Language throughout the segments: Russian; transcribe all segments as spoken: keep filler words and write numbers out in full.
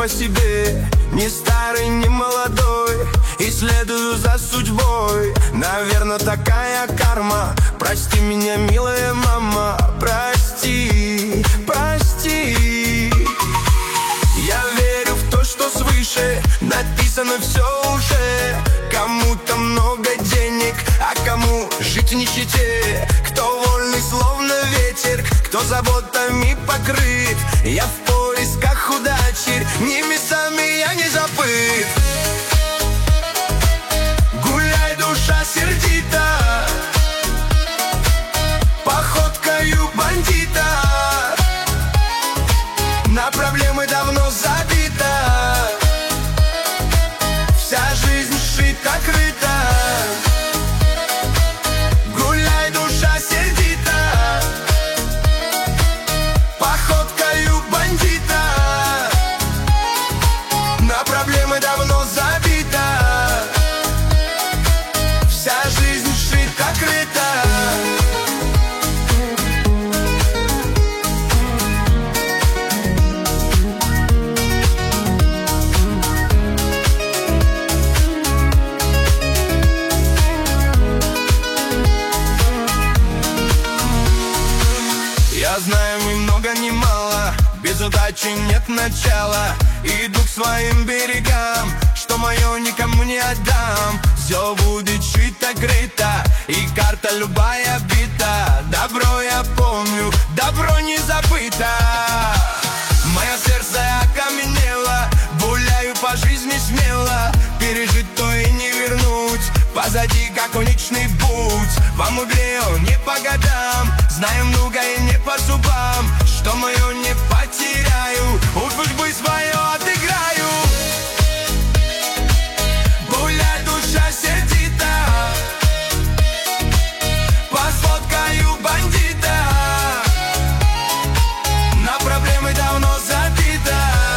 по себе, ни старый, ни молодой, и следую за судьбой. Наверно, такая карма. Прости меня, милая мама, прости, прости. Я верю в то, что свыше написано все уже. Кому-то много денег, а кому жить в нищете. Кто вольный, словно ветер, кто заботами покрыт. Я в поисках удачи, небесами я не забыт. Гуляй, душа сердита, походкою бандита. На проблемы давно забита, вся жизнь шита-крыта. Гуляй, душа сердита, походкою бандита. На проблемы давно забита, вся жизнь шита-крыта. Я знаю ни много ни мало, без удачи нет начала. Иду к своим берегам, что мое никому не отдам. Все будет шито-крыто, и карта любая бита. Добро я помню, добро не забыто. Мое сердце окаменело, гуляю по жизни смело. Пережить то и не вернуть, позади как конечный путь. Во мгле не по годам, знаю много и не по зубам. Что мое не потеряю, уж пусть бы свое отыграю. Гуляй, душа сердита, походкою бандита. На проблемы давно забита,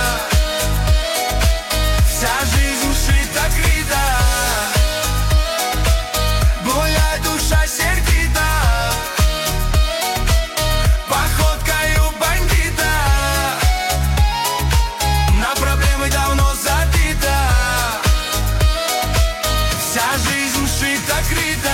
вся жизнь шита-крыта. Гуляй, душа сердита, походкою бандита. На проблемы давно забита, вся жизнь шита-крыта.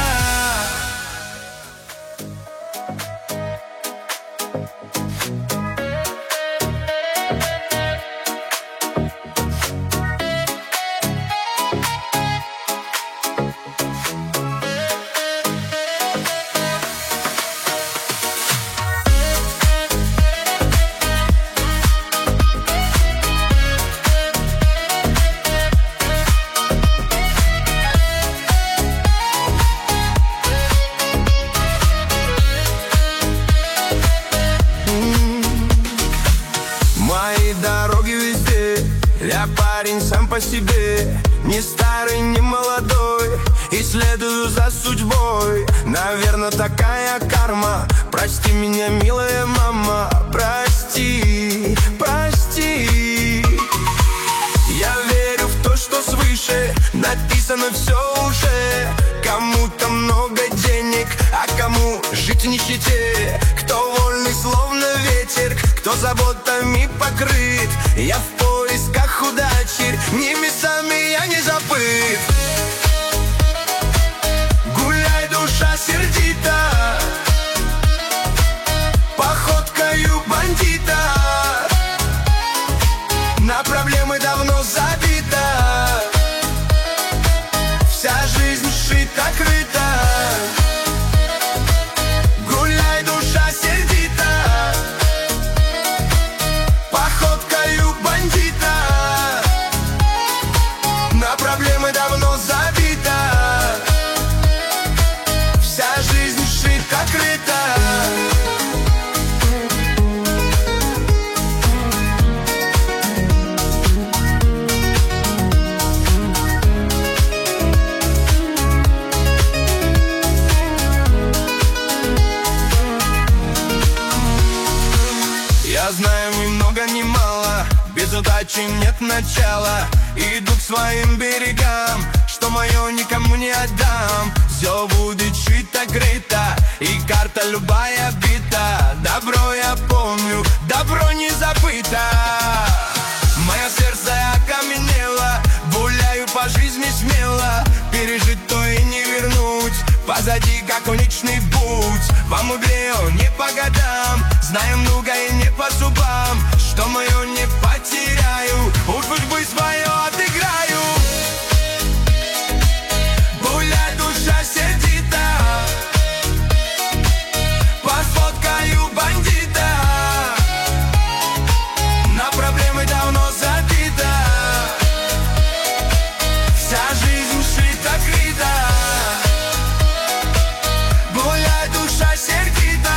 Мои дороги везде, я парень сам по себе, ни старый, ни молодой, и следую за судьбой. Наверно, такая карма. Прости меня, милая мама, прости, прости. Я верю в то, что свыше написано все уже. Кому-то много денег, а кому жить в нищете. Кто вольный, словно ветер, кто заботами покрыт. Я в поисках удачи, небесами я не забыт. Гуляй, душа сердита, походкою бандита. На проблемы давно забита, вся жизнь шита-крыта. Гуляй, душа сердита, походкою бандита. На проблемы давно забита, вся жизнь шита-крыта. Я знаю ни много ни мало, без удачи нет начала. Иду к своим берегам, что мое никому не отдам. Все будет шито-крыто, и карта любая добро я помню, добро не забыто. Мое сердце позади как конечный путь. Вам игре не по годам, знаю многое не по зубам. Что мое не потеряю, уж пусть бы свое отыграю. Гуляй, душа сердита, посфоткаю бандита. На проблемы давно забита, вся жизнь шита-крыта. Гуляй, душа сердита,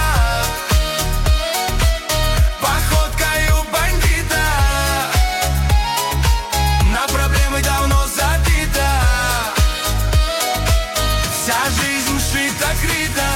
походкою бандита. На проблемы давно забита, вся жизнь шита-крыта.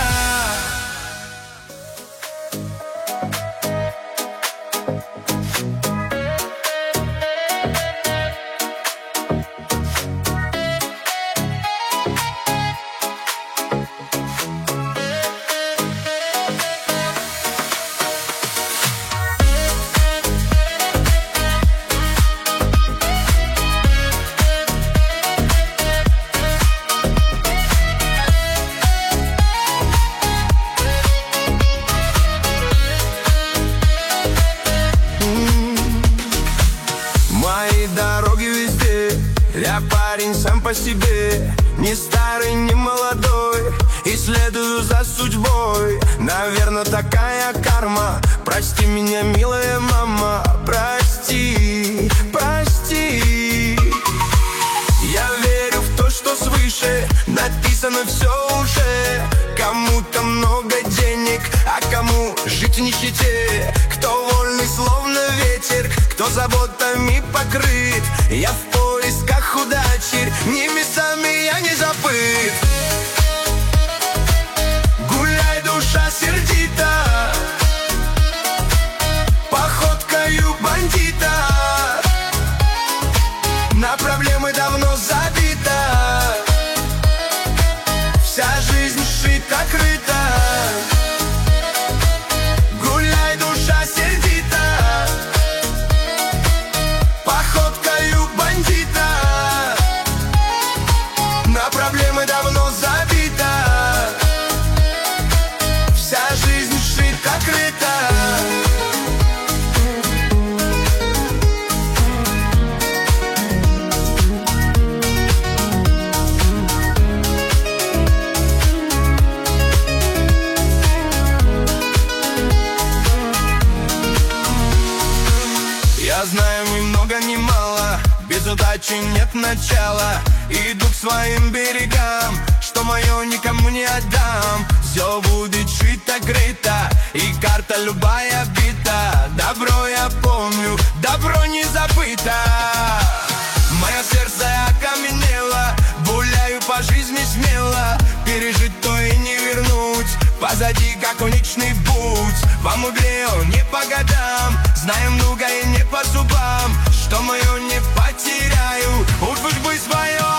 Мои дороги везде, я парень сам по себе, не старый, не молодой, и следую за судьбой. Наверное, такая карма. Прости меня, милая мама, прости, прости. Я верю в то, что свыше написано все уже. Кому-то много денег, а кому жить в нищете. Кто вольный, словно ветер, кто заботами покрыт. Я в поисках удачи, небесами я не забыт. Гуляй, душа сердита, походкою бандита. На проблемы давно забита, вся жизнь шита-крыта. Гуляй, душа сердита, походкою бандита. На проблемы давно забита, вся жизнь шита-крыта. Я знаю ни много ни мало, без удачи нет начала. Иду к своим берегам, что мое никому не отдам. Все будет шито-крыто, и карта любая бита. Добро я помню, добро не забыто. Мое сердце окаменело, гуляю по жизни смело. Пережить то и не вернуть, позади как конечный путь. Вам игре не по годам, знаю многое не по зубам. Что мое не потеряю, уж пусть бы свое